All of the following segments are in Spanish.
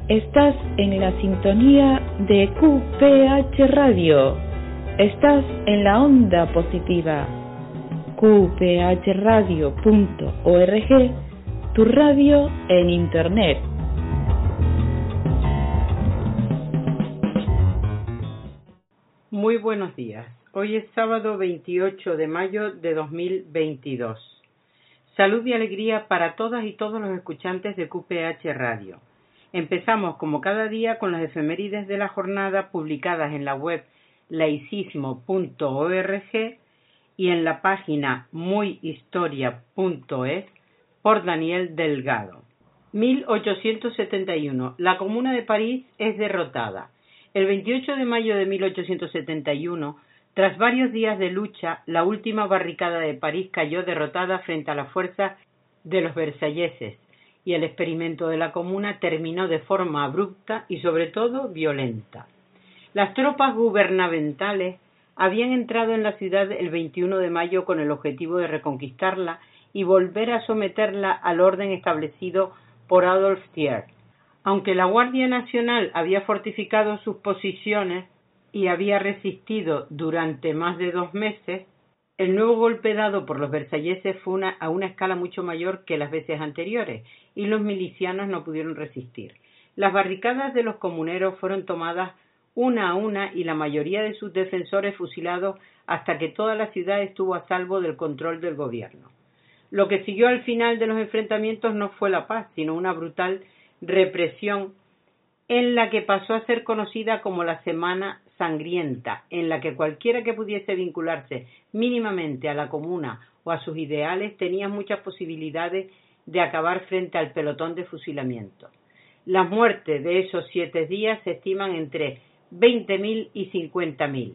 Estás en la sintonía de QPH Radio. Estás en la onda positiva. qphradio.org, tu radio en internet. Muy buenos días. Hoy es sábado 28 de mayo de 2022. Salud y alegría para todas y todos los escuchantes de QPH Radio. Empezamos como cada día con las efemérides de la jornada publicadas en la web laicismo.org y en la página muyhistoria.es por Daniel Delgado. 1871. La Comuna de París es derrotada. El 28 de mayo de 1871, tras varios días de lucha, la última barricada de París cayó derrotada frente a las fuerzas de los versalleses, y el experimento de la Comuna terminó de forma abrupta y sobre todo violenta. Las tropas gubernamentales habían entrado en la ciudad el 21 de mayo con el objetivo de reconquistarla y volver a someterla al orden establecido por Adolphe Thiers. Aunque la Guardia Nacional había fortificado sus posiciones y había resistido durante más de 2 meses, el nuevo golpe dado por los versalleses fue a una escala mucho mayor que las veces anteriores, y los milicianos no pudieron resistir. Las barricadas de los comuneros fueron tomadas una a una y la mayoría de sus defensores fusilados hasta que toda la ciudad estuvo a salvo del control del gobierno. Lo que siguió al final de los enfrentamientos no fue la paz, sino una brutal represión en la que pasó a ser conocida como la Semana Sangrienta, en la que cualquiera que pudiese vincularse mínimamente a la Comuna o a sus ideales tenía muchas posibilidades de acabar frente al pelotón de fusilamiento. Las muertes de esos 7 días se estiman entre 20.000 y 50.000.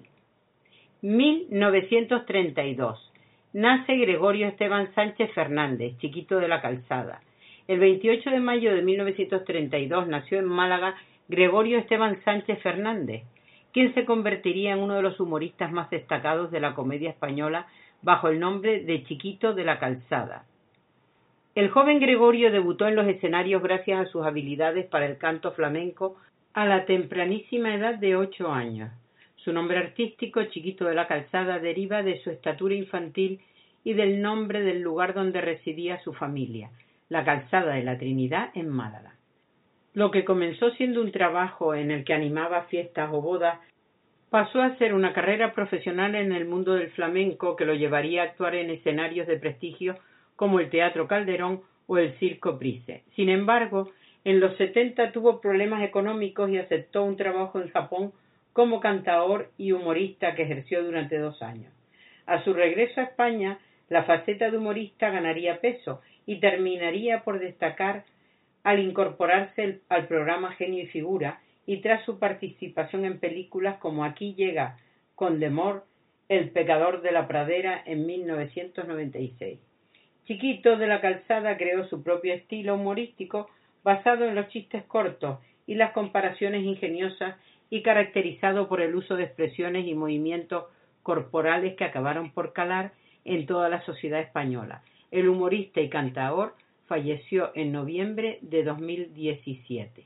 1932. Nace Gregorio Esteban Sánchez Fernández, Chiquito de la Calzada. El 28 de mayo de 1932 nació en Málaga Gregorio Esteban Sánchez Fernández, quien se convertiría en uno de los humoristas más destacados de la comedia española bajo el nombre de Chiquito de la Calzada. El joven Gregorio debutó en los escenarios gracias a sus habilidades para el canto flamenco a la tempranísima edad de 8 años. Su nombre artístico, Chiquito de la Calzada, deriva de su estatura infantil y del nombre del lugar donde residía su familia, la Calzada de la Trinidad en Málaga. Lo que comenzó siendo un trabajo en el que animaba fiestas o bodas, pasó a ser una carrera profesional en el mundo del flamenco que lo llevaría a actuar en escenarios de prestigio como el Teatro Calderón o el Circo Price. Sin embargo, en los 70 tuvo problemas económicos y aceptó un trabajo en Japón como cantaor y humorista que ejerció durante 2 años. A su regreso a España, la faceta de humorista ganaría peso y terminaría por destacar al incorporarse al programa Genio y Figura y tras su participación en películas como Aquí llega Condemor, El pecador de la pradera en 1996. Chiquito de la Calzada creó su propio estilo humorístico basado en los chistes cortos y las comparaciones ingeniosas y caracterizado por el uso de expresiones y movimientos corporales que acabaron por calar en toda la sociedad española. El humorista y cantaor falleció en noviembre de 2017.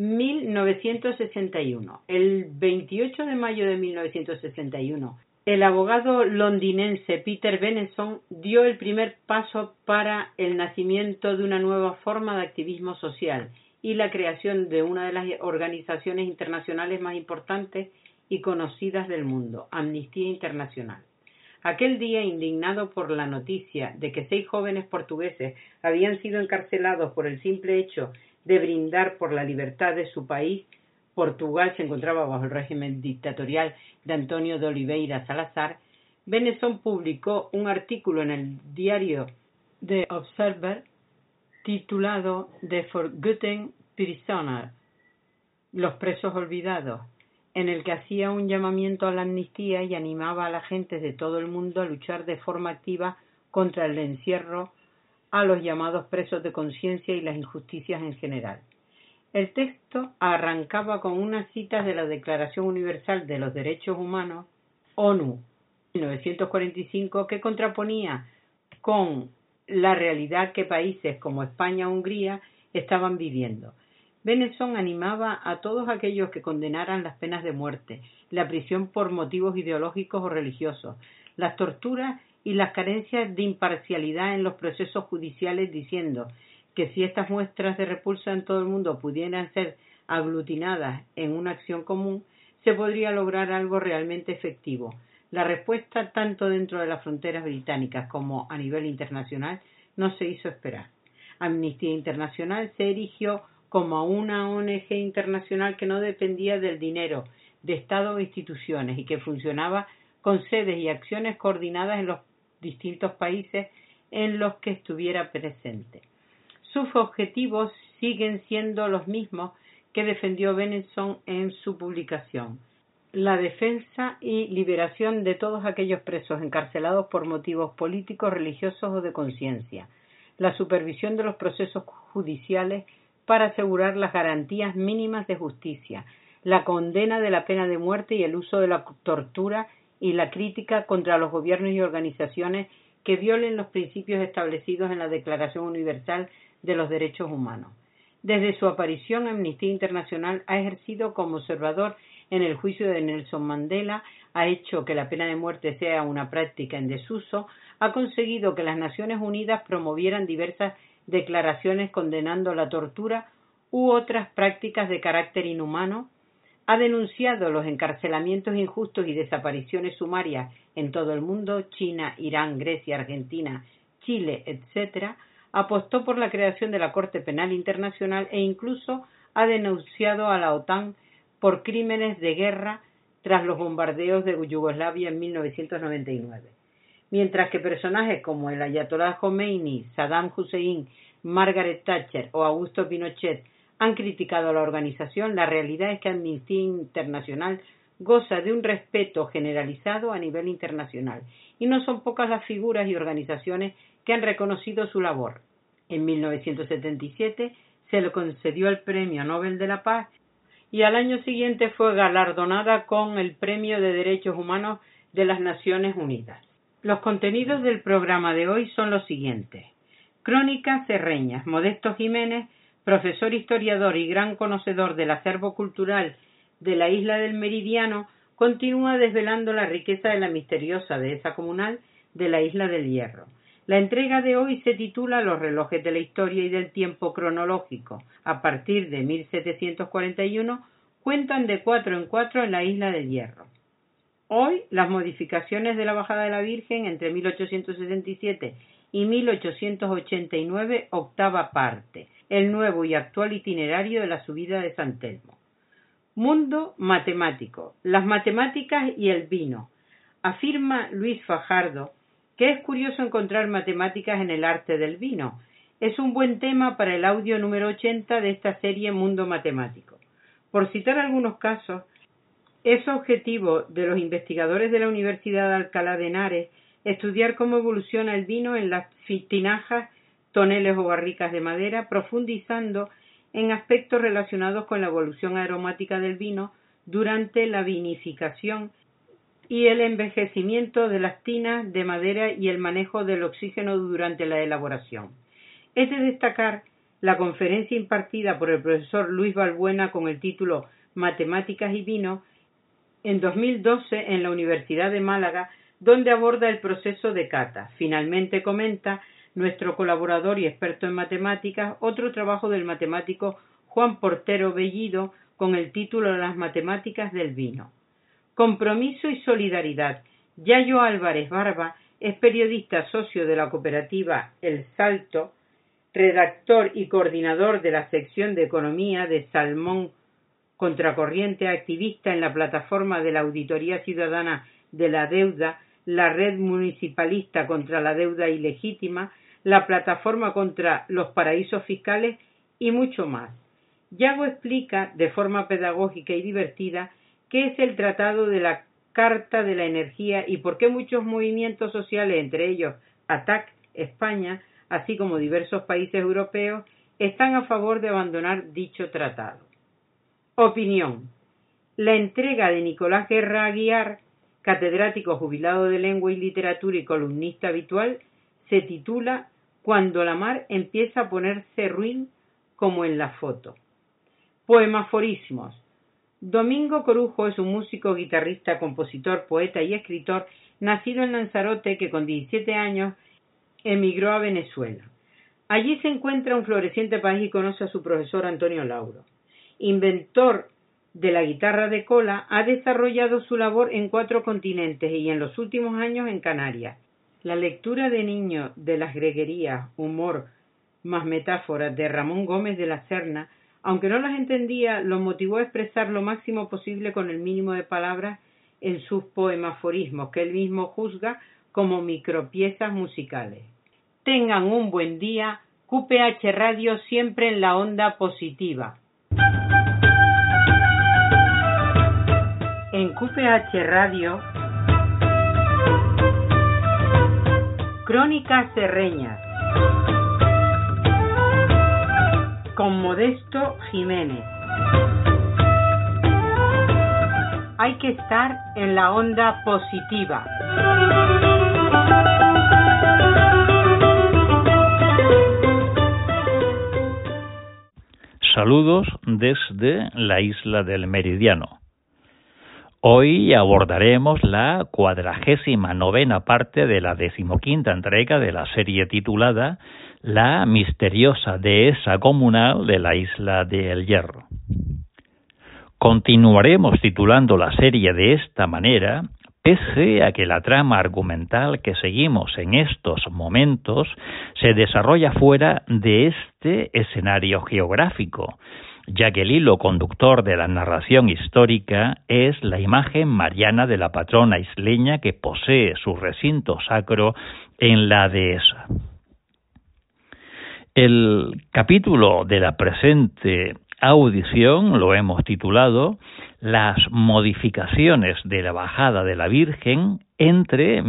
1961. El 28 de mayo de 1961, el abogado londinense Peter Benenson dio el primer paso para el nacimiento de una nueva forma de activismo social y la creación de una de las organizaciones internacionales más importantes y conocidas del mundo, Amnistía Internacional. Aquel día, indignado por la noticia de que 6 jóvenes portugueses habían sido encarcelados por el simple hecho de brindar por la libertad de su país, Portugal se encontraba bajo el régimen dictatorial de António de Oliveira Salazar, Benenson publicó un artículo en el diario The Observer titulado The Forgotten Prisoners, los presos olvidados, en el que hacía un llamamiento a la amnistía y animaba a la gente de todo el mundo a luchar de forma activa contra el encierro a los llamados presos de conciencia y las injusticias en general. El texto arrancaba con unas citas de la Declaración Universal de los Derechos Humanos, ONU, 1945, que contraponía con la realidad que países como España o Hungría estaban viviendo. Benenson animaba a todos aquellos que condenaran las penas de muerte, la prisión por motivos ideológicos o religiosos, las torturas y las carencias de imparcialidad en los procesos judiciales, diciendo que si estas muestras de repulsa en todo el mundo pudieran ser aglutinadas en una acción común, se podría lograr algo realmente efectivo. La respuesta, tanto dentro de las fronteras británicas como a nivel internacional, no se hizo esperar. Amnistía Internacional se erigió como una ONG internacional que no dependía del dinero de Estado o instituciones y que funcionaba con sedes y acciones coordinadas en los distintos países en los que estuviera presente. Sus objetivos siguen siendo los mismos que defendió Benenson en su publicación: la defensa y liberación de todos aquellos presos encarcelados por motivos políticos, religiosos o de conciencia, la supervisión de los procesos judiciales para asegurar las garantías mínimas de justicia, la condena de la pena de muerte y el uso de la tortura y la crítica contra los gobiernos y organizaciones que violen los principios establecidos en la Declaración Universal de los Derechos Humanos. Desde su aparición, Amnistía Internacional ha ejercido como observador en el juicio de Nelson Mandela, ha hecho que la pena de muerte sea una práctica en desuso, ha conseguido que las Naciones Unidas promovieran diversas declaraciones condenando la tortura u otras prácticas de carácter inhumano, ha denunciado los encarcelamientos injustos y desapariciones sumarias en todo el mundo, China, Irán, Grecia, Argentina, Chile, etc., apostó por la creación de la Corte Penal Internacional e incluso ha denunciado a la OTAN por crímenes de guerra tras los bombardeos de Yugoslavia en 1999. Mientras que personajes como el Ayatollah Khomeini, Saddam Hussein, Margaret Thatcher o Augusto Pinochet han criticado a la organización, la realidad es que Amnistía Internacional goza de un respeto generalizado a nivel internacional y no son pocas las figuras y organizaciones que han reconocido su labor. En 1977 se le concedió el Premio Nobel de la Paz y al año siguiente fue galardonada con el Premio de Derechos Humanos de las Naciones Unidas. Los contenidos del programa de hoy son los siguientes. Crónicas Cerreñas. Modesto Jiménez, profesor historiador y gran conocedor del acervo cultural de la isla del Meridiano, continúa desvelando la riqueza de la misteriosa dehesa comunal de la isla del Hierro. La entrega de hoy se titula Los relojes de la historia y del tiempo cronológico. A partir de 1741 cuentan de 4 en 4 en la isla del Hierro. Hoy, las modificaciones de la bajada de la Virgen entre 1877 y 1889, octava parte. El nuevo y actual itinerario de la subida de San Telmo. Mundo matemático. Las matemáticas y el vino. Afirma Luis Fajardo que es curioso encontrar matemáticas en el arte del vino. Es un buen tema para el audio número 80 de esta serie Mundo Matemático. Por citar algunos casos, es objetivo de los investigadores de la Universidad de Alcalá de Henares estudiar cómo evoluciona el vino en las tinajas, toneles o barricas de madera, profundizando en aspectos relacionados con la evolución aromática del vino durante la vinificación y el envejecimiento de las tinas de madera y el manejo del oxígeno durante la elaboración. Es de destacar la conferencia impartida por el profesor Luis Balbuena con el título Matemáticas y Vino en 2012 en la Universidad de Málaga, donde aborda el proceso de cata. Finalmente comenta nuestro colaborador y experto en matemáticas otro trabajo del matemático Juan Portero Bellido con el título Las matemáticas del vino. Compromiso y solidaridad. Yayo Álvarez Barba es periodista socio de la cooperativa El Salto, redactor y coordinador de la sección de economía de Salmón Contracorriente, activista en la plataforma de la Auditoría Ciudadana de la Deuda, la Red Municipalista contra la Deuda Ilegítima, la Plataforma contra los Paraísos Fiscales y mucho más. Yago explica de forma pedagógica y divertida qué es el Tratado de la Carta de la Energía y por qué muchos movimientos sociales, entre ellos ATAC España, así como diversos países europeos, están a favor de abandonar dicho tratado. Opinión. La entrega de Nicolás Guerra Aguiar, catedrático jubilado de Lengua y Literatura y columnista habitual, se titula Cuando la mar empieza a ponerse ruin como en la foto. Poemaforismos. Domingo Corujo es un músico, guitarrista, compositor, poeta y escritor nacido en Lanzarote que con 17 años emigró a Venezuela. Allí se encuentra un floreciente país y conoce a su profesor Antonio Lauro. Inventor de la guitarra de cola, ha desarrollado su labor en 4 continentes y en los últimos años en Canarias. La lectura de niño de las greguerías, humor más metáforas de Ramón Gómez de la Serna, aunque no las entendía, lo motivó a expresar lo máximo posible con el mínimo de palabras en sus poemaforismos, que él mismo juzga como micropiezas musicales. Tengan un buen día. QPH Radio siempre en la onda positiva. En QPH Radio, Crónicas Serreñas, con Modesto Jiménez. Hay que estar en la onda positiva. Saludos desde la isla del Meridiano. Hoy abordaremos la 49ª parte de la 15ª entrega de la serie titulada La misteriosa dehesa comunal de la isla de El Hierro. Continuaremos titulando la serie de esta manera, pese a que la trama argumental que seguimos en estos momentos se desarrolla fuera de este escenario geográfico, ya que el hilo conductor de la narración histórica es la imagen mariana de la patrona isleña que posee su recinto sacro en la dehesa. El capítulo de la presente audición lo hemos titulado Las modificaciones de la bajada de la Virgen entre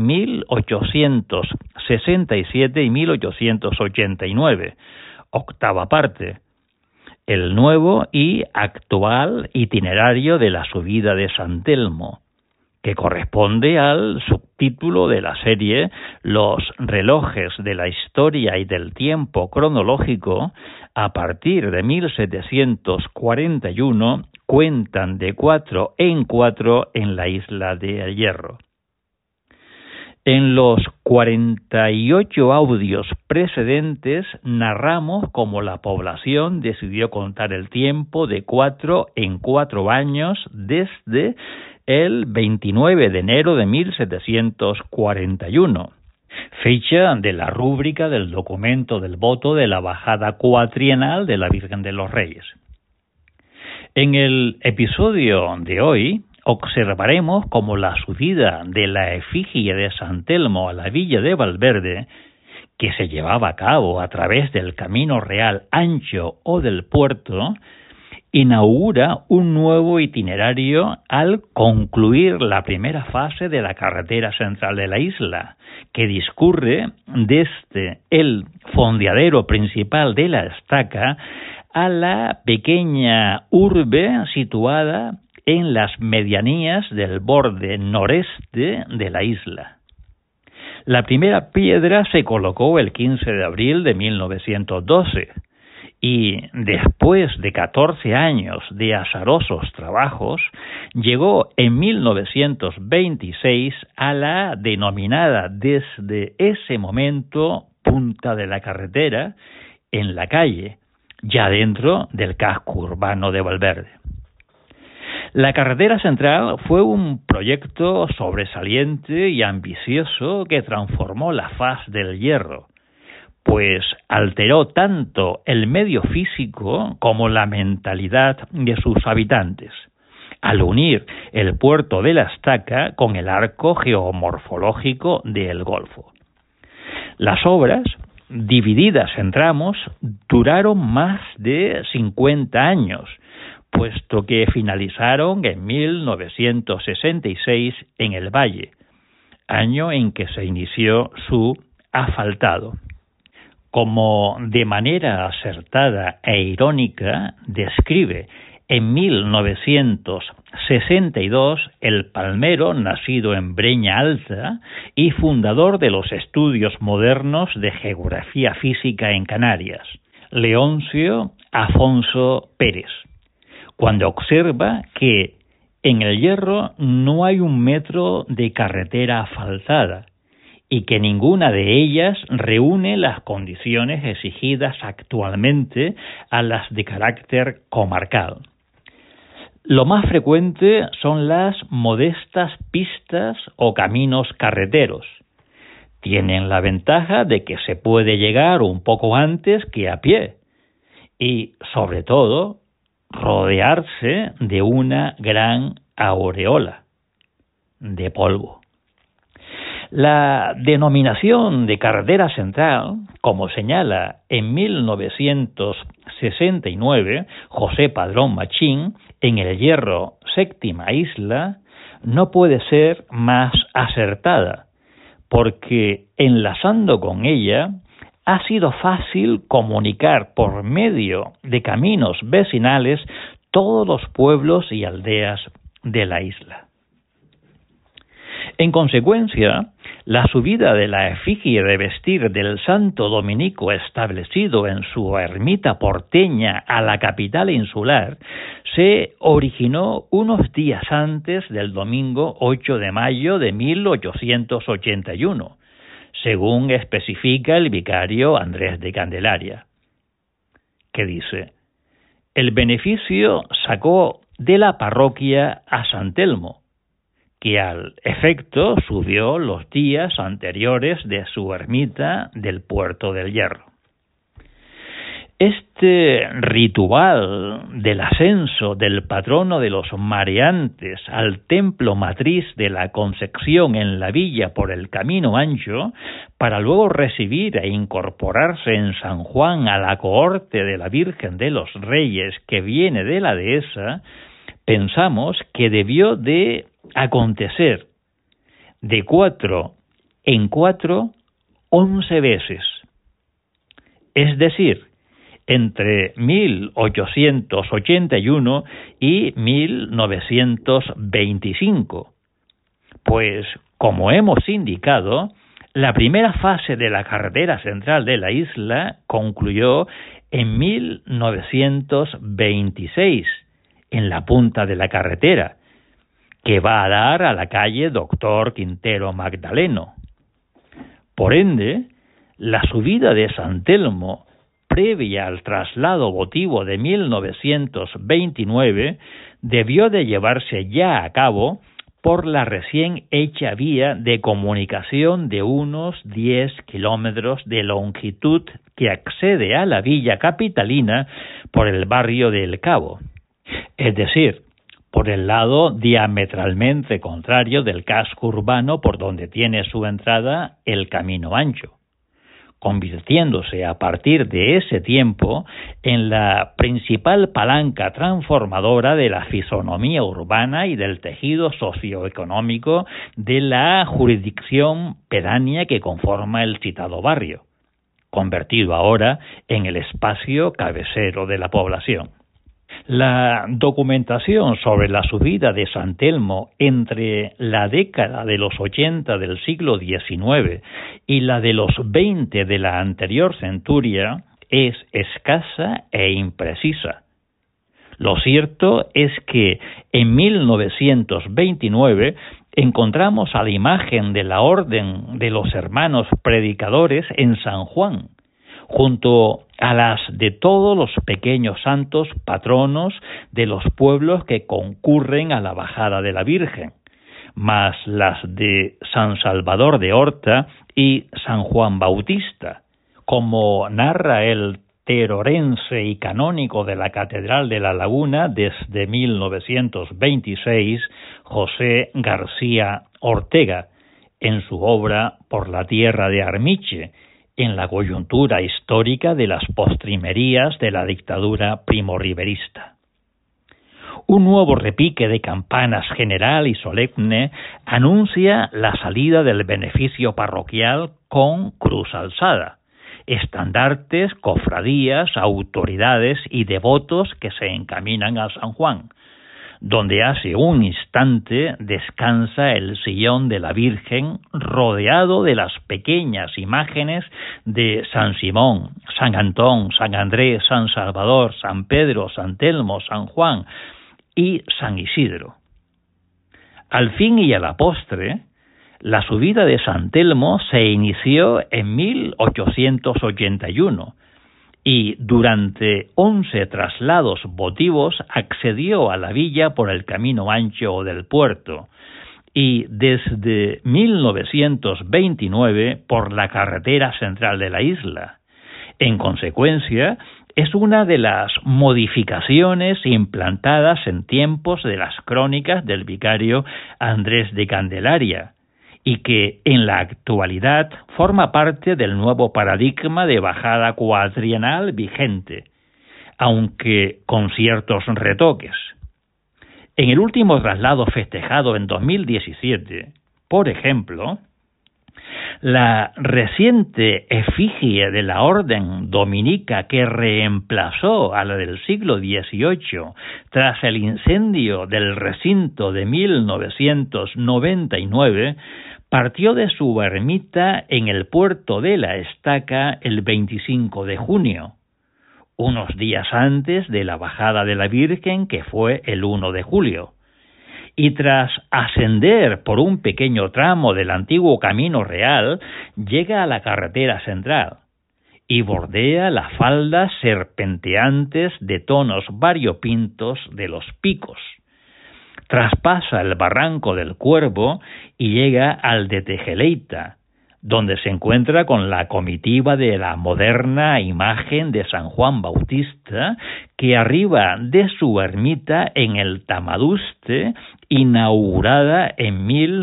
1867 y 1889, 8ª parte. El nuevo y actual itinerario de la subida de San Telmo, que corresponde al subtítulo de la serie Los relojes de la historia y del tiempo cronológico, a partir de 1741, cuentan de 4 en 4 en la isla de El Hierro. En los 48 audios precedentes narramos cómo la población decidió contar el tiempo de 4 en 4 años desde el 29 de enero de 1741, fecha de la rúbrica del documento del voto de la bajada cuatrienal de la Virgen de los Reyes. En el episodio de hoy observaremos cómo la subida de la efigie de San Telmo a la villa de Valverde, que se llevaba a cabo a través del Camino Real Ancho o del puerto, inaugura un nuevo itinerario al concluir la primera fase de la carretera central de la isla, que discurre desde el fondeadero principal de la Estaca a la pequeña urbe situada en las medianías del borde noreste de la isla. La primera piedra se colocó el 15 de abril de 1912 y después de 14 años de azarosos trabajos, llegó en 1926 a la denominada desde ese momento punta de la carretera en la calle, ya dentro del casco urbano de Valverde. La carretera central fue un proyecto sobresaliente y ambicioso que transformó la faz del Hierro, pues alteró tanto el medio físico como la mentalidad de sus habitantes, al unir el puerto de la Estaca con el arco geomorfológico del Golfo. Las obras, divididas en tramos, duraron más de 50 años, puesto que finalizaron en 1966 en el Valle, año en que se inició su asfaltado. Como de manera acertada e irónica describe en 1962 el palmero nacido en Breña Alta y fundador de los estudios modernos de geografía física en Canarias, Leoncio Afonso Pérez, cuando observa que en el Hierro no hay un metro de carretera asfaltada y que ninguna de ellas reúne las condiciones exigidas actualmente a las de carácter comarcal. Lo más frecuente son las modestas pistas o caminos carreteros. Tienen la ventaja de que se puede llegar un poco antes que a pie y, sobre todo, rodearse de una gran aureola de polvo. La denominación de carretera central, como señala en 1969 José Padrón Machín en el Hierro, séptima isla, no puede ser más acertada, porque enlazando con ella ha sido fácil comunicar por medio de caminos vecinales todos los pueblos y aldeas de la isla. En consecuencia, la subida de la efigie de vestir del santo dominico establecido en su ermita porteña a la capital insular se originó unos días antes del domingo 8 de mayo de 1881, según especifica el vicario Andrés de Candelaria, que dice: el beneficio sacó de la parroquia a San Telmo, que al efecto subió los días anteriores de su ermita del Puerto del Hierro. Este ritual del ascenso del patrono de los mareantes al templo matriz de la Concepción en la villa por el Camino Ancho, para luego recibir e incorporarse en San Juan a la cohorte de la Virgen de los Reyes que viene de la dehesa, pensamos que debió de acontecer de 4 en 4, 11 veces. Es decir, entre 1881 y 1925. Pues, como hemos indicado, la primera fase de la carretera central de la isla concluyó en 1926, en la punta de la carretera, que va a dar a la calle Doctor Quintero Magdaleno. Por ende, la subida de San Telmo, previa al traslado votivo de 1929, debió de llevarse ya a cabo por la recién hecha vía de comunicación de unos 10 kilómetros de longitud que accede a la villa capitalina por el barrio del Cabo, es decir, por el lado diametralmente contrario del casco urbano por donde tiene su entrada el Camino Ancho, convirtiéndose a partir de ese tiempo en la principal palanca transformadora de la fisonomía urbana y del tejido socioeconómico de la jurisdicción pedánea que conforma el citado barrio, convertido ahora en el espacio cabecero de la población. La documentación sobre la subida de San Telmo entre la década de los 80 del siglo XIX y la de los 20 de la anterior centuria es escasa e imprecisa. Lo cierto es que en 1929 encontramos a la imagen de la Orden de los Hermanos Predicadores en San Juan, junto a las de todos los pequeños santos patronos de los pueblos que concurren a la bajada de la Virgen, más las de San Salvador de Horta y San Juan Bautista, como narra el terorense y canónigo de la Catedral de la Laguna desde 1926, José García Ortega, en su obra Por la tierra de Armiche, en la coyuntura histórica de las postrimerías de la dictadura primorriberista. Un nuevo repique de campanas general y solemne anuncia la salida del beneficio parroquial con cruz alzada, estandartes, cofradías, autoridades y devotos que se encaminan a San Juan, donde hace un instante descansa el sillón de la Virgen rodeado de las pequeñas imágenes de San Simón, San Antón, San Andrés, San Salvador, San Pedro, San Telmo, San Juan, y San Isidro. Al fin y a la postre, la subida de San Telmo se inició en 1881 y durante 11 traslados votivos accedió a la villa por el camino ancho del puerto y desde 1929 por la carretera central de la isla. En consecuencia, es una de las modificaciones implantadas en tiempos de las crónicas del vicario Andrés de Candelaria y que en la actualidad forma parte del nuevo paradigma de bajada cuatrienal vigente, aunque con ciertos retoques. En el último traslado festejado en 2017, por ejemplo, la reciente efigie de la orden dominica que reemplazó a la del siglo XVIII tras el incendio del recinto de 1999 partió de su ermita en el puerto de la Estaca el 25 de junio, unos días antes de la bajada de la Virgen, que fue el 1 de julio. Y tras ascender por un pequeño tramo del antiguo Camino Real, llega a la carretera central y bordea las faldas serpenteantes de tonos variopintos de los Picos. Traspasa el barranco del Cuervo y llega al de Tejeleita, donde se encuentra con la comitiva de la moderna imagen de San Juan Bautista, que arriba de su ermita en el Tamaduste, inaugurada en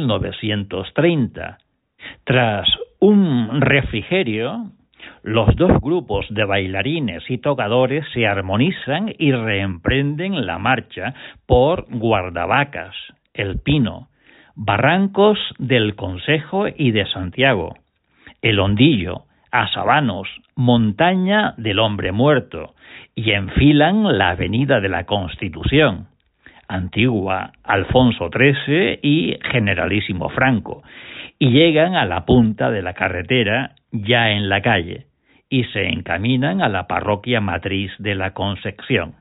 1930. Tras un refrigerio, los dos grupos de bailarines y tocadores se armonizan y reemprenden la marcha por Guardavacas, El Pino, Barrancos del Consejo y de Santiago, El Hondillo, Asabanos, Montaña del Hombre Muerto, y enfilan la Avenida de la Constitución, Antigua, Alfonso XIII y Generalísimo Franco, y llegan a la punta de la carretera ya en la calle, y se encaminan a la parroquia matriz de la Concepción.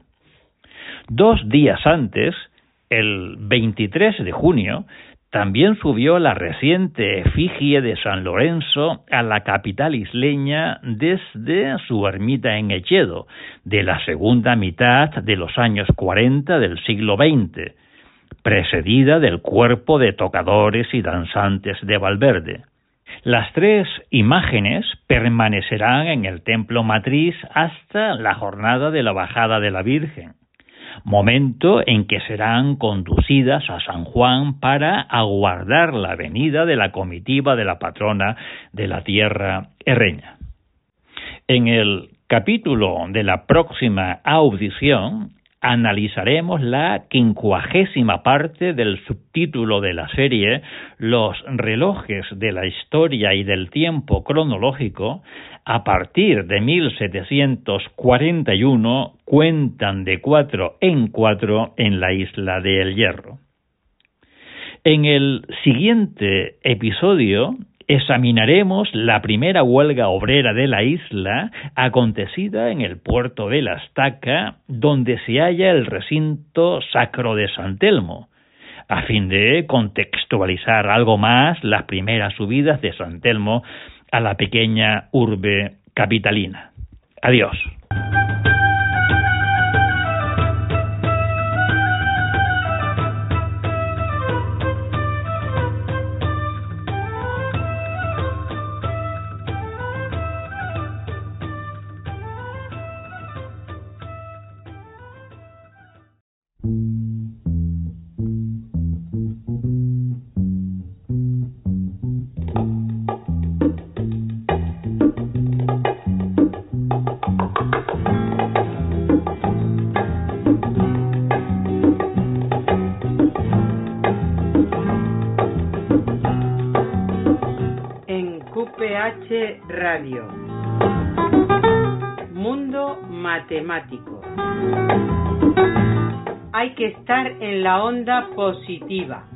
2 días antes, el 23 de junio, también subió la reciente efigie de San Lorenzo a la capital isleña desde su ermita en Echedo, de la segunda mitad de los años 40 del siglo XX, precedida del cuerpo de tocadores y danzantes de Valverde. Las 3 imágenes permanecerán en el templo matriz hasta la jornada de la bajada de la Virgen, momento en que serán conducidas a San Juan para aguardar la venida de la comitiva de la patrona de la tierra herreña. En el capítulo de la próxima audición analizaremos la 50ª parte del subtítulo de la serie Los relojes de la historia y del tiempo cronológico, a partir de 1741, cuentan de 4 en 4 en la isla de El Hierro. En el siguiente episodio examinaremos la primera huelga obrera de la isla acontecida en el puerto de la Estaca, donde se halla el recinto sacro de San Telmo, a fin de contextualizar algo más las primeras subidas de San Telmo a la pequeña urbe capitalina. Adiós. Radio. Mundo matemático. Hay que estar en la onda positiva.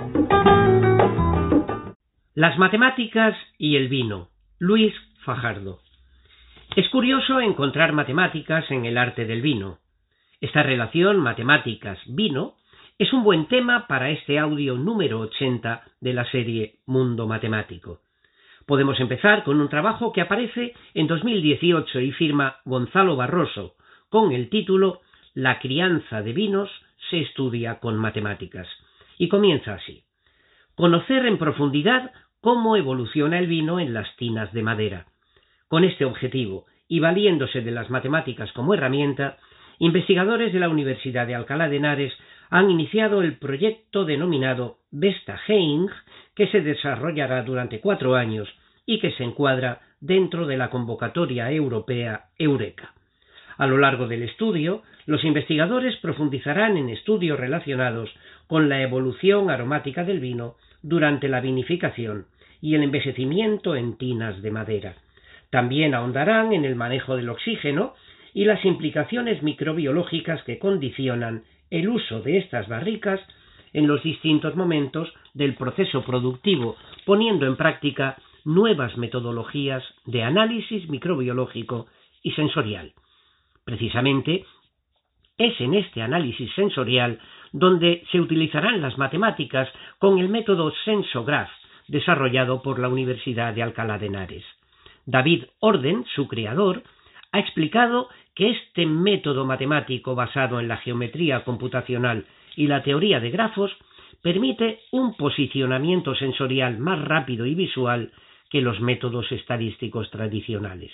Las matemáticas y el vino. Luis Fajardo. Es curioso encontrar matemáticas en el arte del vino. Esta relación matemáticas-vino Es un buen tema para este audio número 80 de la serie Mundo Matemático. Podemos empezar con un trabajo que aparece en 2018 y firma Gonzalo Barroso, con el título La crianza de vinos se estudia con matemáticas. Y comienza así. Conocer en profundidad cómo evoluciona el vino en las tinas de madera. Con este objetivo, y valiéndose de las matemáticas como herramienta, investigadores de la Universidad de Alcalá de Henares han iniciado el proyecto denominado Vesta-Heinz, que se desarrollará durante 4 años y que se encuadra dentro de la convocatoria europea Eureka. A lo largo del estudio, los investigadores profundizarán en estudios relacionados con la evolución aromática del vino durante la vinificación y el envejecimiento en tinas de madera. También ahondarán en el manejo del oxígeno y las implicaciones microbiológicas que condicionan el uso de estas barricas en los distintos momentos del proceso productivo, poniendo en práctica nuevas metodologías de análisis microbiológico y sensorial. Precisamente, es en este análisis sensorial donde se utilizarán las matemáticas con el método Sensograph, desarrollado por la Universidad de Alcalá de Henares. David Orden, su creador, ha explicado que este método matemático basado en la geometría computacional y la teoría de grafos permite un posicionamiento sensorial más rápido y visual que los métodos estadísticos tradicionales.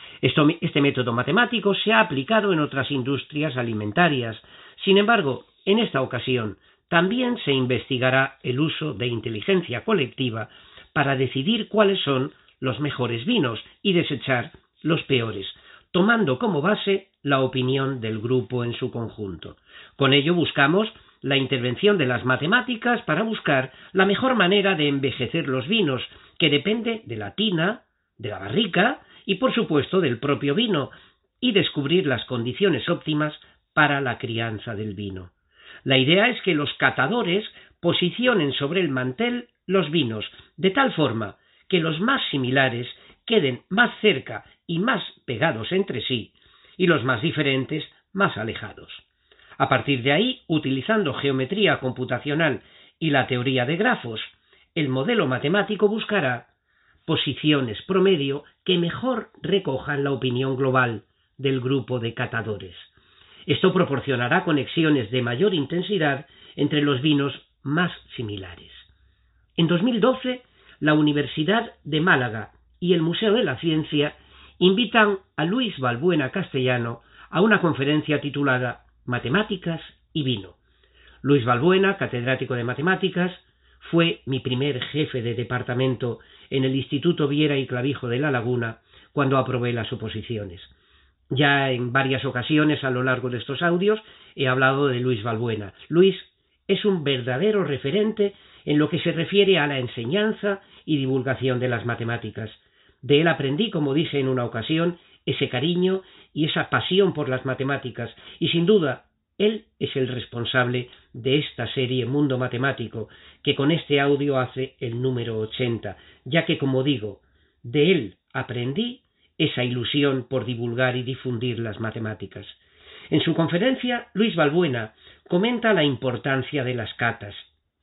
Este método matemático se ha aplicado en otras industrias alimentarias. Sin embargo, en esta ocasión también se investigará el uso de inteligencia colectiva para decidir cuáles son los mejores vinos y desechar los peores, tomando como base la opinión del grupo en su conjunto. Con ello buscamos la intervención de las matemáticas para buscar la mejor manera de envejecer los vinos, que depende de la tina, de la barrica y por supuesto del propio vino, y descubrir las condiciones óptimas para la crianza del vino. La idea es que los catadores posicionen sobre el mantel los vinos de tal forma que los más similares queden más cerca y más pegados entre sí, y los más diferentes más alejados. A partir de ahí, utilizando geometría computacional y la teoría de grafos, el modelo matemático buscará posiciones promedio que mejor recojan la opinión global del grupo de catadores. Esto proporcionará conexiones de mayor intensidad entre los vinos más similares. En 2012, la Universidad de Málaga y el Museo de la Ciencia invitan a Luis Balbuena Castellano a una conferencia titulada Matemáticas y vino. Luis Balbuena, catedrático de matemáticas, fue mi primer jefe de departamento en el Instituto Viera y Clavijo de La Laguna cuando aprobé las oposiciones. Ya en varias ocasiones a lo largo de estos audios he hablado de Luis Balbuena. Luis es un verdadero referente en lo que se refiere a la enseñanza y divulgación de las matemáticas. De él aprendí, como dije en una ocasión, ese cariño y esa pasión por las matemáticas, y sin duda él es el responsable de esta serie Mundo Matemático, que con este audio hace el número 80, ya que, como digo, de él aprendí esa ilusión por divulgar y difundir las matemáticas. En su conferencia, Luis Balbuena comenta la importancia de las catas.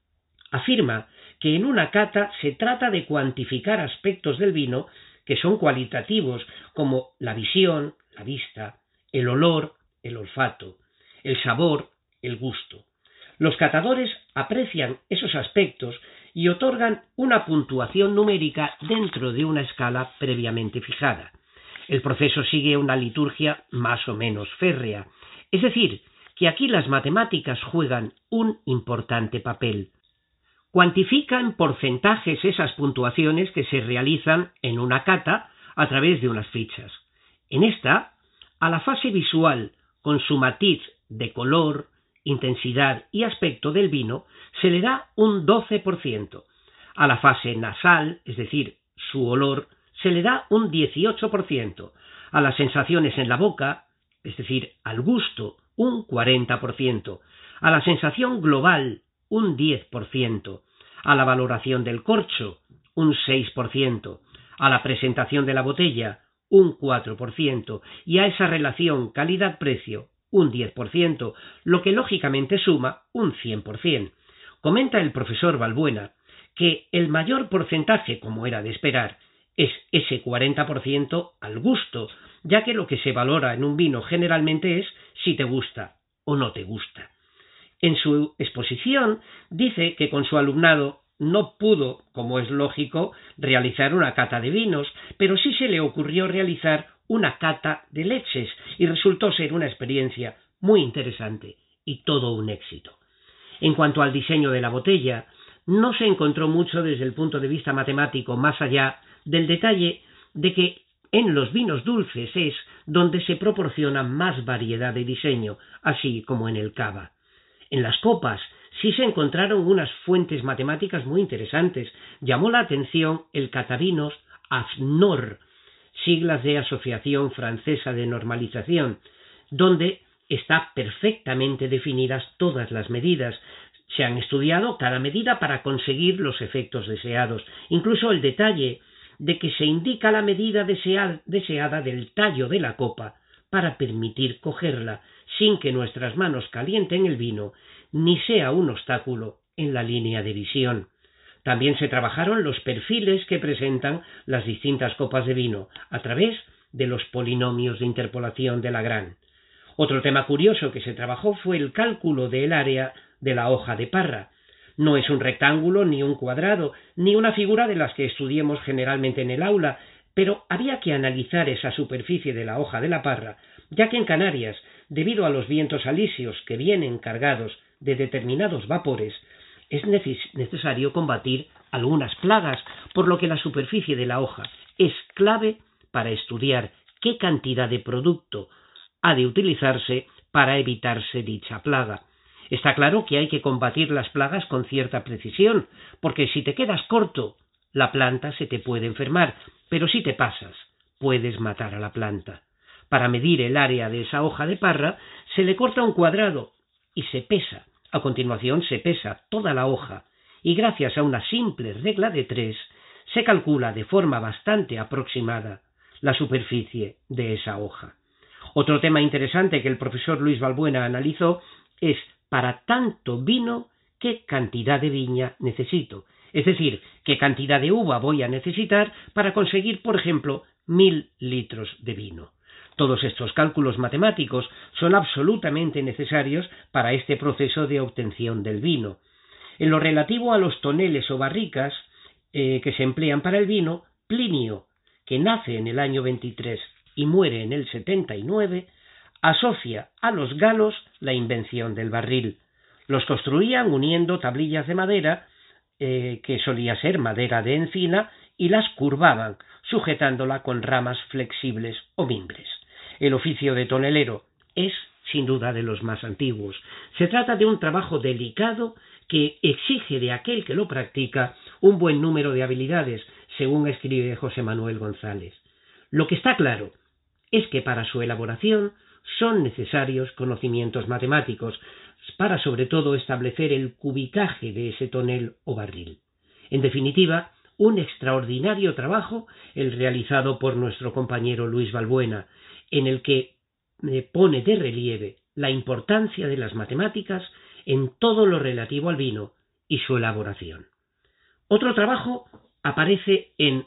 Afirma que en una cata se trata de cuantificar aspectos del vino que son cualitativos, como la visión, la vista, el olor, el olfato, el sabor, el gusto. Los catadores aprecian esos aspectos y otorgan una puntuación numérica dentro de una escala previamente fijada. El proceso sigue una liturgia más o menos férrea, es decir, que aquí las matemáticas juegan un importante papel. Cuantifican porcentajes esas puntuaciones que se realizan en una cata a través de unas fichas. En esta, a la fase visual, con su matiz de color, intensidad y aspecto del vino, se le da un 12%. A la fase nasal, es decir, su olor, se le da un 18%. A las sensaciones en la boca, es decir, al gusto, un 40%. A la sensación global, un 10%. A la valoración del corcho, un 6%. A la presentación de la botella, un 4%. Y a esa relación calidad-precio, un 10%, lo que lógicamente suma un 100%. Comenta el profesor Balbuena que el mayor porcentaje, como era de esperar, es ese 40% al gusto, ya que lo que se valora en un vino generalmente es si te gusta o no te gusta. En su exposición dice que con su alumnado no pudo, como es lógico, realizar una cata de vinos, pero sí se le ocurrió realizar una cata de leches y resultó ser una experiencia muy interesante y todo un éxito. En cuanto al diseño de la botella, no se encontró mucho desde el punto de vista matemático, más allá del detalle de que en los vinos dulces es donde se proporciona más variedad de diseño, así como en el cava. En las copas sí se encontraron unas fuentes matemáticas muy interesantes. Llamó la atención el catavinos AFNOR, siglas de Asociación Francesa de Normalización, donde están perfectamente definidas todas las medidas. Se han estudiado cada medida para conseguir los efectos deseados. Incluso el detalle de que se indica la medida deseada del tallo de la copa para permitir cogerla sin que nuestras manos calienten el vino, ni sea un obstáculo en la línea de visión. También se trabajaron los perfiles que presentan las distintas copas de vino a través de los polinomios de interpolación de Lagrange. Otro tema curioso que se trabajó fue el cálculo del área de la hoja de parra. No es un rectángulo, ni un cuadrado, ni una figura de las que estudiemos generalmente en el aula, pero había que analizar esa superficie de la hoja de la parra, ya que en Canarias, debido a los vientos alisios que vienen cargados de determinados vapores, es necesario combatir algunas plagas, por lo que la superficie de la hoja es clave para estudiar qué cantidad de producto ha de utilizarse para evitarse dicha plaga. Está claro que hay que combatir las plagas con cierta precisión, porque si te quedas corto, la planta se te puede enfermar, pero si te pasas, puedes matar a la planta. Para medir el área de esa hoja de parra, se le corta un cuadrado y se pesa. A continuación se pesa toda la hoja y gracias a una simple regla de 3 se calcula de forma bastante aproximada la superficie de esa hoja. Otro tema interesante que el profesor Luis Balbuena analizó es, para tanto vino, ¿qué cantidad de viña necesito? Es decir, ¿qué cantidad de uva voy a necesitar para conseguir, por ejemplo, 1000 litros de vino? Todos estos cálculos matemáticos son absolutamente necesarios para este proceso de obtención del vino. En lo relativo a los toneles o barricas que se emplean para el vino, Plinio, que nace en el año 23 y muere en el 79, asocia a los galos la invención del barril. Los construían uniendo tablillas de madera, que solía ser madera de encina, y las curvaban, sujetándola con ramas flexibles o mimbres. El oficio de tonelero es, sin duda, de los más antiguos. Se trata de un trabajo delicado que exige de aquel que lo practica un buen número de habilidades, según escribe José Manuel González. Lo que está claro es que para su elaboración son necesarios conocimientos matemáticos para, sobre todo, establecer el cubicaje de ese tonel o barril. En definitiva, un extraordinario trabajo el realizado por nuestro compañero Luis Balbuena, en el que pone de relieve la importancia de las matemáticas en todo lo relativo al vino y su elaboración. Otro trabajo aparece en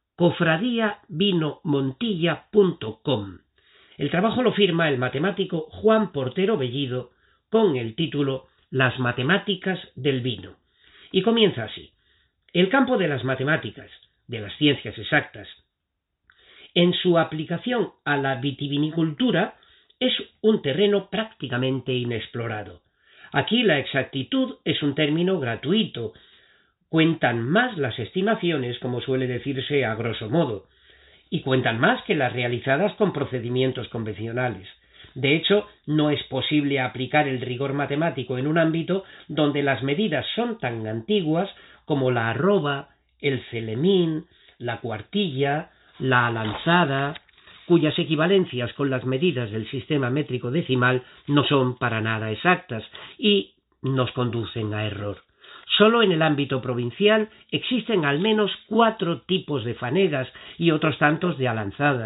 cofradiavinomontilla.com. El trabajo lo firma el matemático Juan Portero Bellido con el título Las matemáticas del vino. Y comienza así. El campo de las matemáticas, de las ciencias exactas, en su aplicación a la vitivinicultura, es un terreno prácticamente inexplorado. Aquí la exactitud es un término gratuito. Cuentan más las estimaciones, como suele decirse a grosso modo, y cuentan más que las realizadas con procedimientos convencionales. De hecho, no es posible aplicar el rigor matemático en un ámbito donde las medidas son tan antiguas como la arroba, el celemín, la cuartilla, la alanzada, cuyas equivalencias con las medidas del sistema métrico decimal no son para nada exactas y nos conducen a error. Solo en el ámbito provincial existen al menos 4 tipos de fanegas y otros tantos de alanzadas.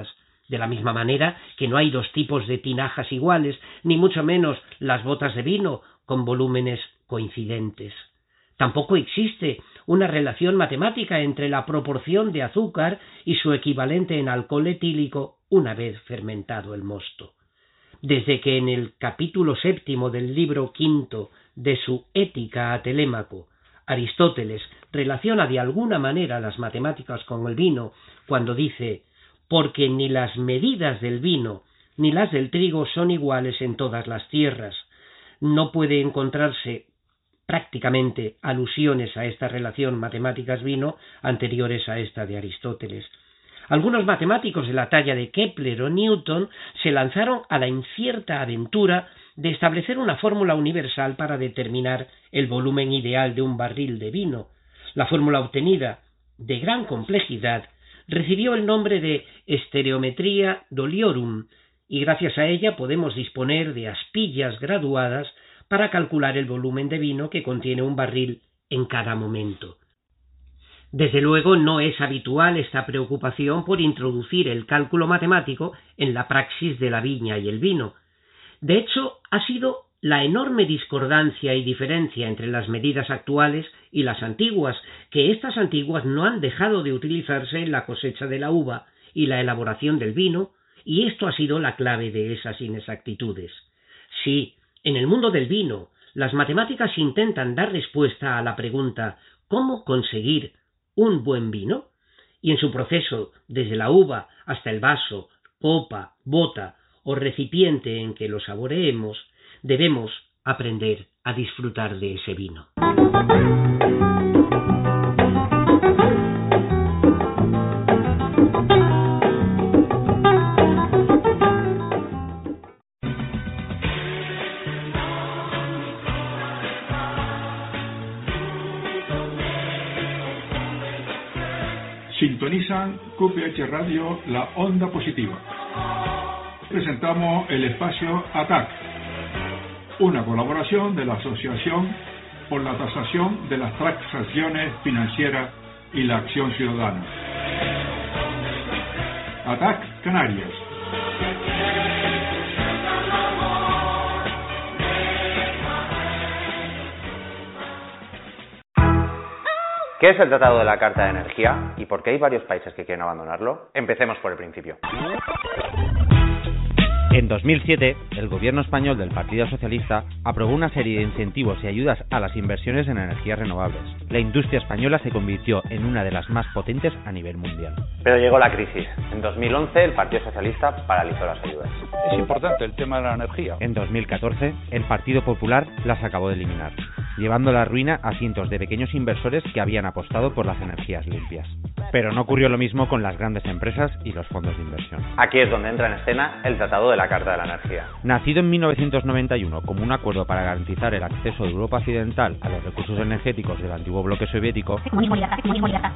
De la misma manera que no hay dos tipos de tinajas iguales, ni mucho menos las botas de vino con volúmenes coincidentes. Tampoco existe una relación matemática entre la proporción de azúcar y su equivalente en alcohol etílico una vez fermentado el mosto. Desde que en el capítulo 7 del libro 5 de su Ética a Telémaco, Aristóteles relaciona de alguna manera las matemáticas con el vino cuando dice: porque ni las medidas del vino ni las del trigo son iguales en todas las tierras. No puede encontrarse prácticamente alusiones a esta relación matemáticas-vino anteriores a esta de Aristóteles. Algunos matemáticos de la talla de Kepler o Newton se lanzaron a la incierta aventura de establecer una fórmula universal para determinar el volumen ideal de un barril de vino. La fórmula obtenida, de gran complejidad, recibió el nombre de estereometría doliorum, y gracias a ella podemos disponer de aspillas graduadas para calcular el volumen de vino que contiene un barril en cada momento. Desde luego no es habitual esta preocupación por introducir el cálculo matemático en la praxis de la viña y el vino. De hecho, ha sido la enorme discordancia y diferencia entre las medidas actuales y las antiguas, que estas antiguas no han dejado de utilizarse en la cosecha de la uva y la elaboración del vino, y esto ha sido la clave de esas inexactitudes. Sí, en el mundo del vino, las matemáticas intentan dar respuesta a la pregunta ¿cómo conseguir un buen vino? Y en su proceso, desde la uva hasta el vaso, copa, bota o recipiente en que lo saboreemos, debemos aprender a disfrutar de ese vino. Sintonizan QPH Radio, la onda positiva. Presentamos el espacio ATAC, una colaboración de la Asociación por la Tasación de las Transacciones Financieras y la Acción Ciudadana. ATAC Canarias. ¿Qué es el Tratado de la Carta de Energía y por qué hay varios países que quieren abandonarlo? Empecemos por el principio. En 2007, el gobierno español del Partido Socialista aprobó una serie de incentivos y ayudas a las inversiones en energías renovables. La industria española se convirtió en una de las más potentes a nivel mundial. Pero llegó la crisis. En 2011, el Partido Socialista paralizó las ayudas. Es importante el tema de la energía. En 2014, el Partido Popular las acabó de eliminar, llevando a la ruina a cientos de pequeños inversores que habían apostado por las energías limpias. Pero no ocurrió lo mismo con las grandes empresas y los fondos de inversión. Aquí es donde entra en escena el Tratado de la Carta de la Energía. Nacido en 1991 como un acuerdo para garantizar el acceso de Europa Occidental a los recursos energéticos del antiguo bloque soviético, Comunismo, libertad.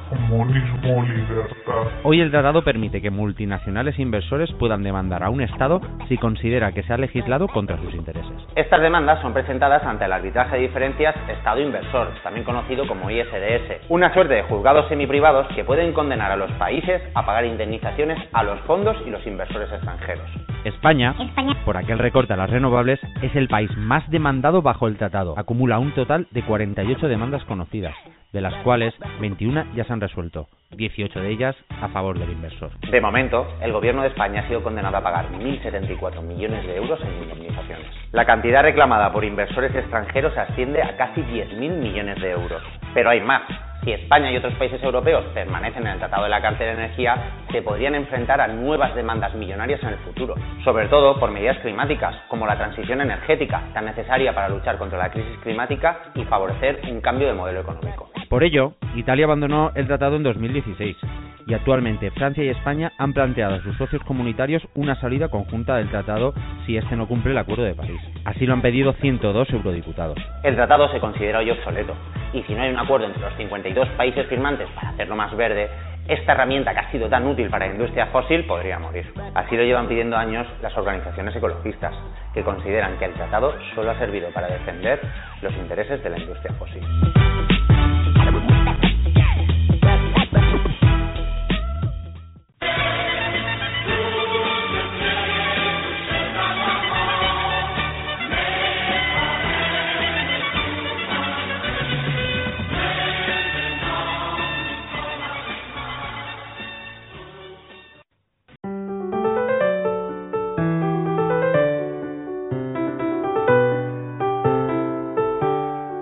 Hoy el tratado permite que multinacionales e inversores puedan demandar a un Estado si considera que se ha legislado contra sus intereses. Estas demandas son presentadas ante el arbitraje de diferencias Estado-Inversor, también conocido como ISDS, una suerte de juzgados semiprivados que pueden condenar a los países a pagar indemnizaciones a los fondos y los inversores extranjeros. España, por aquel recorte a las renovables, es el país más demandado bajo el tratado. Acumula un total de 48 demandas conocidas, de las cuales 21 ya se han resuelto, 18 de ellas a favor del inversor. De momento, el gobierno de España ha sido condenado a pagar 1.074 millones de euros en indemnizaciones. La cantidad reclamada por inversores extranjeros asciende a casi 10.000 millones de euros. Pero hay más. Si España y otros países europeos permanecen en el Tratado de la Carta de Energía, se podrían enfrentar a nuevas demandas millonarias en el futuro, sobre todo por medidas climáticas, como la transición energética, tan necesaria para luchar contra la crisis climática y favorecer un cambio de modelo económico. Por ello, Italia abandonó el tratado en 2016 y actualmente Francia y España han planteado a sus socios comunitarios una salida conjunta del tratado si este no cumple el Acuerdo de París. Así lo han pedido 102 eurodiputados. El tratado se considera hoy obsoleto, y si no hay un acuerdo entre los 52 países firmantes para hacerlo más verde, esta herramienta que ha sido tan útil para la industria fósil podría morir. Así lo llevan pidiendo años las organizaciones ecologistas, que consideran que el tratado solo ha servido para defender los intereses de la industria fósil.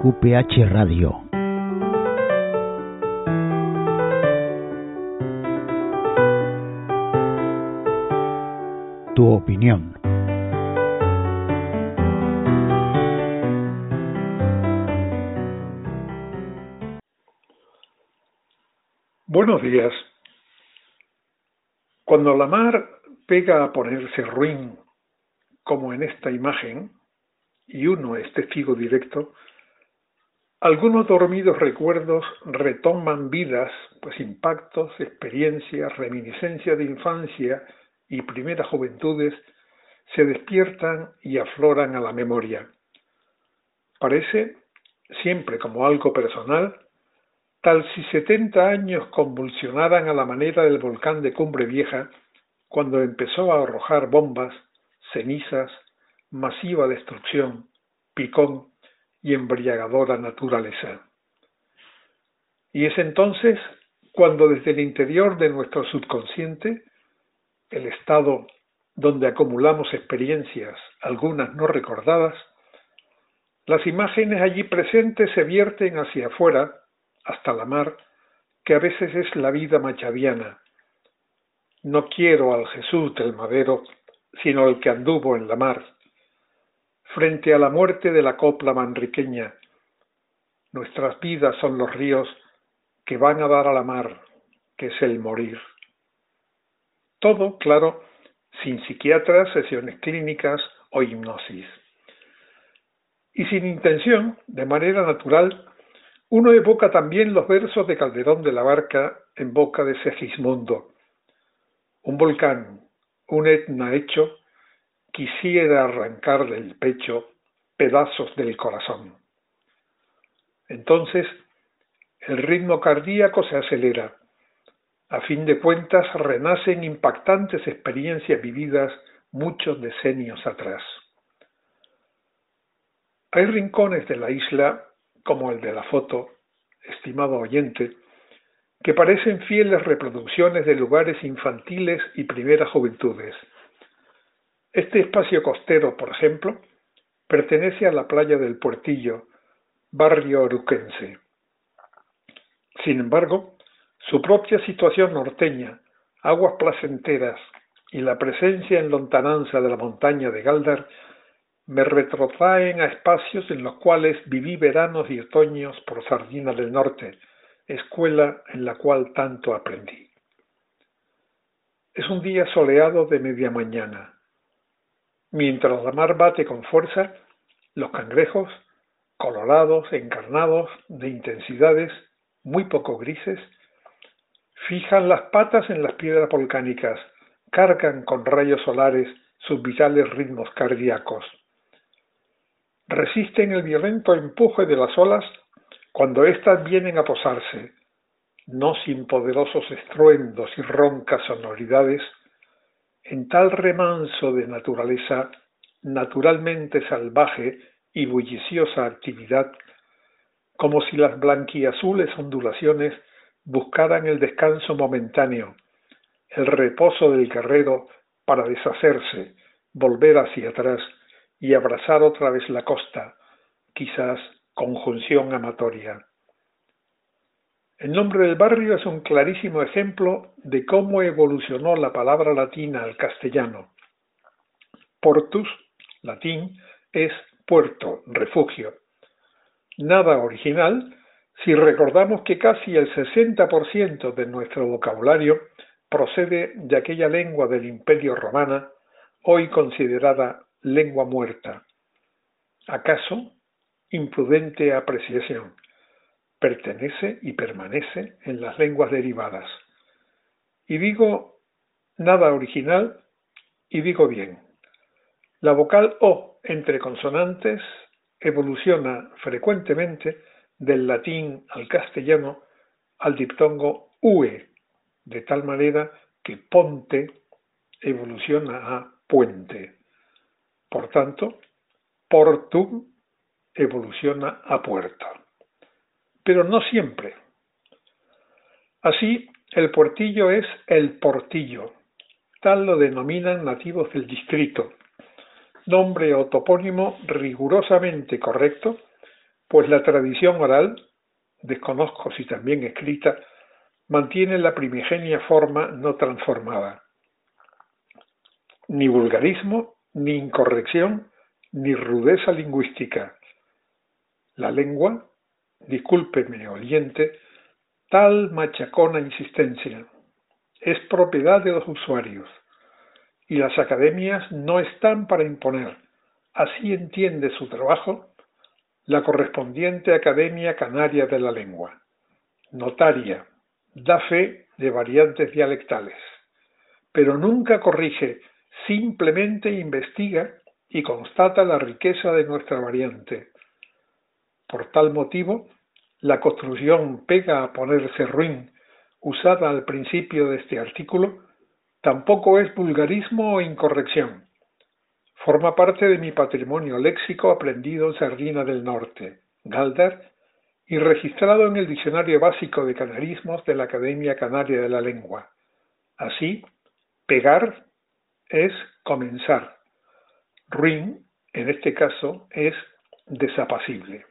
QPH Radio. Tu opinión. Buenos días. Cuando la mar pega a ponerse ruin, como en esta imagen, y uno es testigo directo, algunos dormidos recuerdos retoman vidas, pues impactos, experiencias, reminiscencias de infancia y primeras juventudes se despiertan y afloran a la memoria. Parece, siempre como algo personal, tal si 70 años convulsionaran a la manera del volcán de Cumbre Vieja cuando empezó a arrojar bombas, cenizas, masiva destrucción, picón y embriagadora naturaleza. Y es entonces cuando desde el interior de nuestro subconsciente, el estado donde acumulamos experiencias, algunas no recordadas, las imágenes allí presentes se vierten hacia afuera, hasta la mar, que a veces es la vida machadiana. No quiero al Jesús del madero, sino el que anduvo en la mar. Frente a la muerte de la copla manriqueña, nuestras vidas son los ríos que van a dar a la mar, que es el morir. Todo, claro, sin psiquiatras, sesiones clínicas o hipnosis. Y sin intención, de manera natural, uno evoca también los versos de Calderón de la Barca en boca de Segismundo. Un volcán, un Etna hecho, quisiera arrancar del pecho pedazos del corazón. Entonces, el ritmo cardíaco se acelera. A fin de cuentas, renacen impactantes experiencias vividas muchos decenios atrás. Hay rincones de la isla, como el de la foto, estimado oyente, que parecen fieles reproducciones de lugares infantiles y primeras juventudes. Este espacio costero, por ejemplo, pertenece a la playa del Puertillo, barrio oruquense. Sin embargo, su propia situación norteña, aguas placenteras y la presencia en lontananza de la montaña de Gáldar me retrotraen a espacios en los cuales viví veranos y otoños por Sardina del Norte, escuela en la cual tanto aprendí. Es un día soleado de media mañana. Mientras la mar bate con fuerza, los cangrejos, colorados, encarnados, de intensidades muy poco grises, fijan las patas en las piedras volcánicas, cargan con rayos solares sus vitales ritmos cardíacos. Resisten el violento empuje de las olas cuando éstas vienen a posarse, no sin poderosos estruendos y roncas sonoridades, en tal remanso de naturaleza naturalmente salvaje y bulliciosa actividad, como si las blanquiazules ondulaciones buscaran el descanso momentáneo, el reposo del guerrero para deshacerse, volver hacia atrás y abrazar otra vez la costa, quizás conjunción amatoria. El nombre del barrio es un clarísimo ejemplo de cómo evolucionó la palabra latina al castellano. Portus, latín, es puerto, refugio. Nada original si recordamos que casi el 60% de nuestro vocabulario procede de aquella lengua del Imperio Romana, hoy considerada lengua muerta. ¿Acaso? Imprudente apreciación. Pertenece y permanece en las lenguas derivadas. Y digo nada original y digo bien. La vocal O entre consonantes evoluciona frecuentemente del latín al castellano al diptongo UE, de tal manera que ponte evoluciona a puente. Por tanto, portum evoluciona a puerto. Pero no siempre. Así, el puertillo es el portillo, tal lo denominan nativos del distrito, nombre o topónimo rigurosamente correcto, pues la tradición oral, desconozco si también escrita, mantiene la primigenia forma no transformada. Ni vulgarismo, ni incorrección, ni rudeza lingüística. La lengua, discúlpeme oyente, tal machacona insistencia, es propiedad de los usuarios, y las academias no están para imponer, así entiende su trabajo la correspondiente Academia Canaria de la Lengua, notaria, da fe de variantes dialectales, pero nunca corrige, simplemente investiga y constata la riqueza de nuestra variante. Por tal motivo, la construcción pega a ponerse ruin, usada al principio de este artículo, tampoco es vulgarismo o incorrección. Forma parte de mi patrimonio léxico aprendido en Sardina del Norte, Galdar, y registrado en el Diccionario Básico de Canarismos de la Academia Canaria de la Lengua. Así, pegar es comenzar. Ruin, en este caso, es desapacible.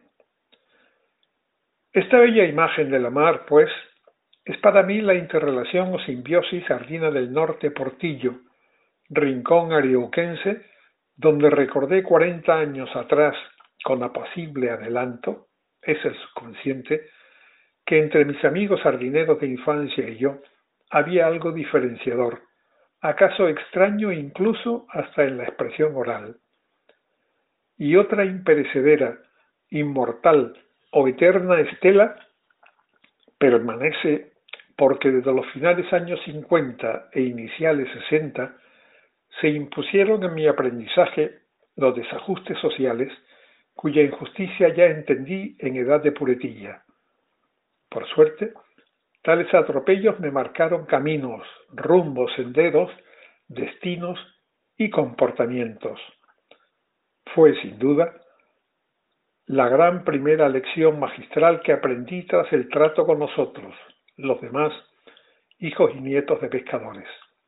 Esta bella imagen de la mar, pues, es para mí la interrelación o simbiosis Sardina del Norte Portillo, rincón ariuquense, donde recordé 40 años atrás, con apacible adelanto, es el subconsciente, que entre mis amigos sardineros de infancia y yo había algo diferenciador, acaso extraño incluso hasta en la expresión oral. Y otra imperecedera, inmortal o eterna estela permanece porque desde los finales años 50 e iniciales 60 se impusieron en mi aprendizaje los desajustes sociales cuya injusticia ya entendí en edad de puretilla. Por suerte, tales atropellos me marcaron caminos, rumbos, senderos, destinos y comportamientos. Fue, sin duda, la gran primera lección magistral que aprendí tras el trato con nosotros, los demás, hijos y nietos de pescadores.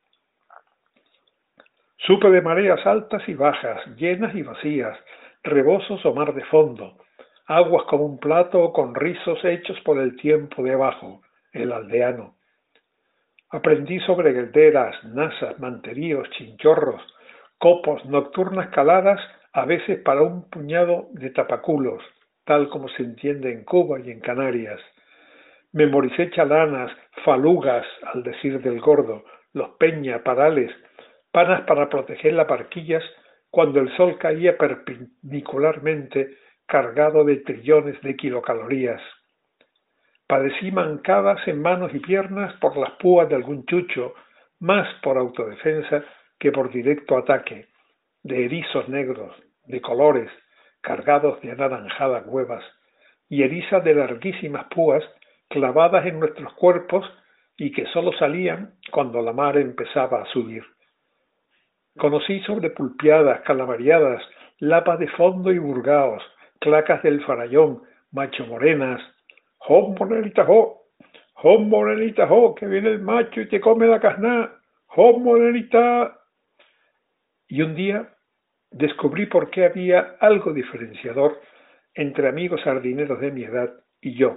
Supe de mareas altas y bajas, llenas y vacías, rebosos o mar de fondo, aguas como un plato o con rizos hechos por el tiempo de abajo, el aldeano. Aprendí sobre guelderas, nasas, manteríos, chinchorros, copos, nocturnas caladas, a veces para un puñado de tapaculos, tal como se entiende en Cuba y en Canarias. Memoricé chalanas, falugas, al decir del gordo, los peña, parales, panas para proteger las barquillas cuando el sol caía perpendicularmente cargado de trillones de kilocalorías. Padecí mancadas en manos y piernas por las púas de algún chucho, más por autodefensa que por directo ataque, de erizos negros, de colores, cargados de anaranjadas huevas, y erizas de larguísimas púas clavadas en nuestros cuerpos y que sólo salían cuando la mar empezaba a subir. Conocí sobre pulpeadas, calamariadas, lapas de fondo y burgaos, clacas del farallón, macho morenas. ¡Jo, morenita, jo! ¡Jo, morenita, jo! ¡Que viene el macho y te come la carná! ¡Jo, morenita! Y un día descubrí por qué había algo diferenciador entre amigos sardineros de mi edad y yo.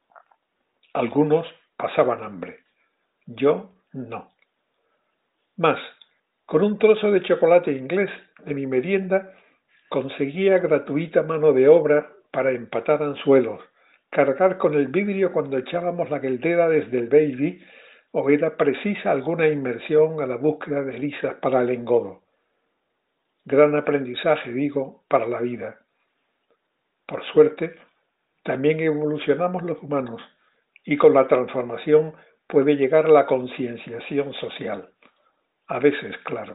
Algunos pasaban hambre, yo no. Más, con un trozo de chocolate inglés de mi merienda conseguía gratuita mano de obra para empatar anzuelos, cargar con el vidrio cuando echábamos la gueldera desde el baby o era precisa alguna inmersión a la búsqueda de lisas para el engodo. Gran aprendizaje, digo, para la vida. Por suerte, también evolucionamos los humanos y con la transformación puede llegar la concienciación social. A veces, claro.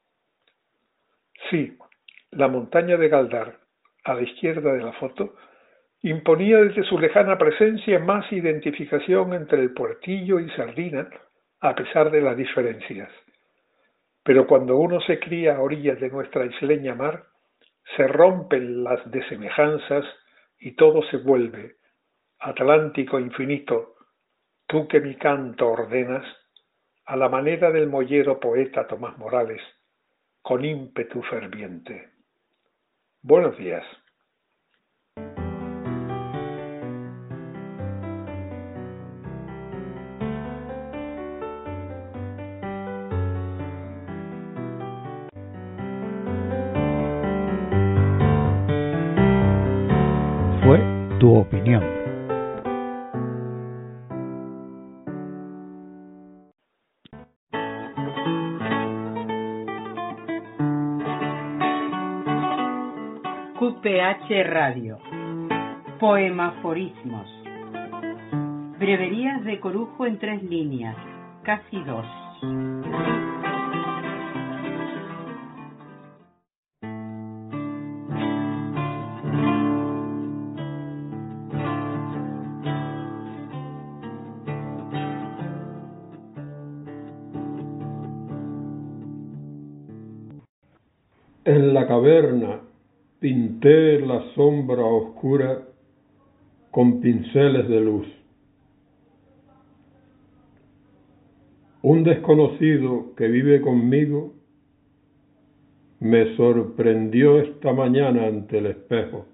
Sí, la montaña de Galdar, a la izquierda de la foto, imponía desde su lejana presencia más identificación entre el Puertillo y Sardina, a pesar de las diferencias. Pero cuando uno se cría a orillas de nuestra isleña mar, se rompen las desemejanzas y todo se vuelve, Atlántico infinito, tú que mi canto ordenas, a la manera del mollero poeta Tomás Morales, con ímpetu ferviente. Buenos días. tu opinión. QPH Radio. Poemaforismos. Breverías de Corujo en 3 líneas, casi 2. En la caverna pinté la sombra oscura con pinceles de luz. Un desconocido que vive conmigo me sorprendió esta mañana ante el espejo.